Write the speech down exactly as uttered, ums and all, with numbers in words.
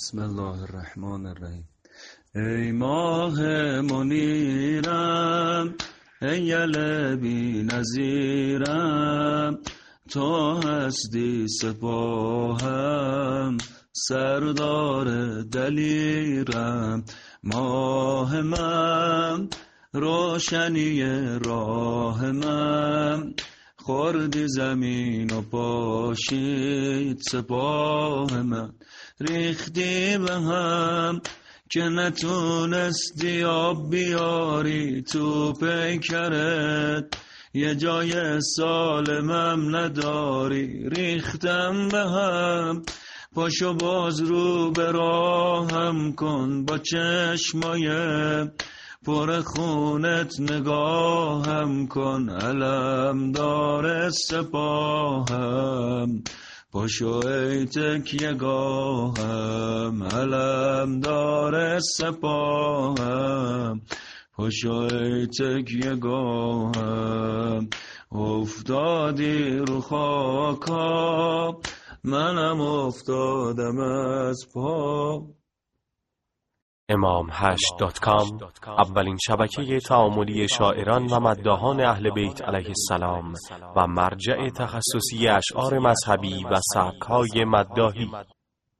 بسم الله الرحمن الرحیم. ای ماه منیرم، ای لبی نظیرم، تو هستی سپاهم، سردار دلیرم. ماه من، روشنی راه من، خوردی زمین و پاشید سپاه من. ریختی به هم که نتونستی آب بیاری تو پیکرت، یه جای سالمم نداری. ریختم به هم، پاشو باز رو به راهم کن، با چشمای پر خونت نگاهم کن. علم دار سپاهم، پاشو ای تکیه گاهم. علم دار سپاهم، پاشو ای تکیه گاهم. افتادی رو خاکا، منم افتادم از پا. امام هشت دات کام اولین شبکه تعاملی شاعران و مداحان اهل بیت علیه السلام و مرجع تخصصی اشعار مذهبی و سبک‌های مداحی.